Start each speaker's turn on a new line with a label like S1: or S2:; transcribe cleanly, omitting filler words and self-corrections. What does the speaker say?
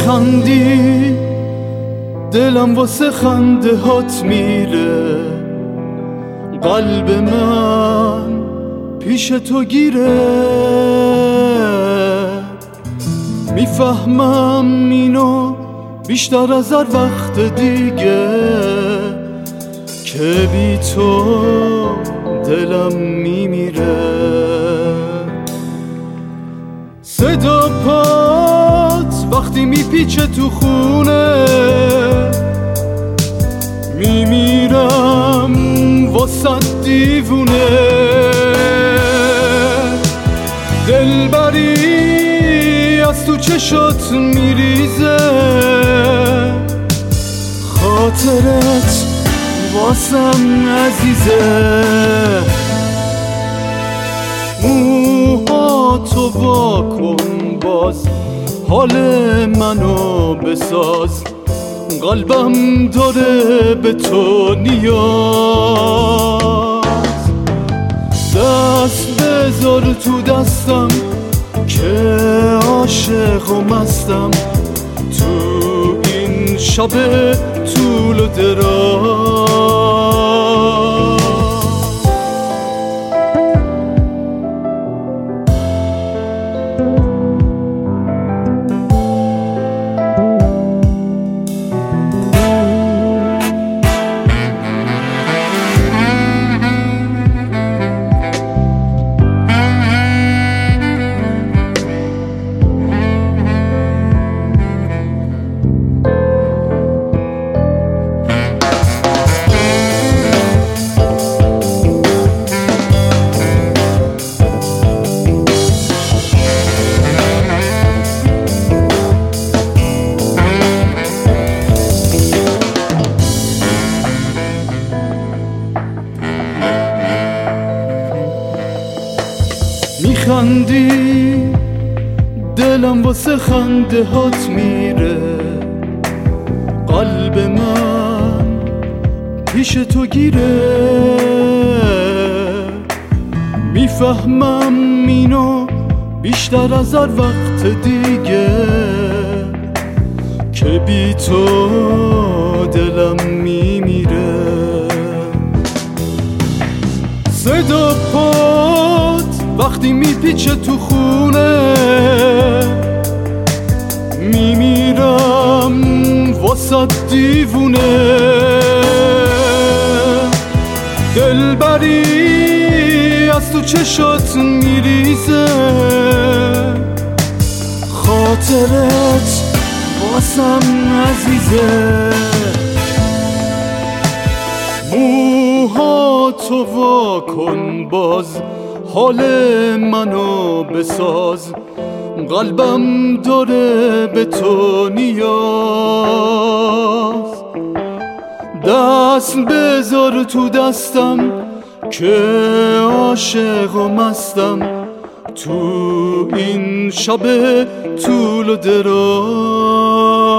S1: میخندی دلم واسه خنده هات میره، قلب من پیش تو گیره. میفهمم اینو بیشتر از هر وقت دیگه که بی تو دلم میمیره. صدا پات وقتی میپیچه تو خونه، میمیرم واسه دیوونه. دلبری از تو چشات میریزه، خاطرت واسم عزیزه. موهاتو واکن باز، حال منو بساز، قلبم داره به تو نیاز. دست بذار تو دستم که عاشق و مستم، تو این شب طول و دراز. میخندی دلم واسه خنده هات میره، قلب من پیش تو گیره. میفهمم اینو بیشتر از هر وقت دیگه که بی تو دلم میمیره. صدا پات وقتی میپیچه تو خونه، میمیرم واسه دیوونه. دلبری از تو چشات میریزه، خاطرت واسم عزیزه. موهاتو واکن باز، حال منو بساز، قلبم داره به تو نیاز. دست بذار تو دستم که عاشق و مستم، تو این شب طول و دراز.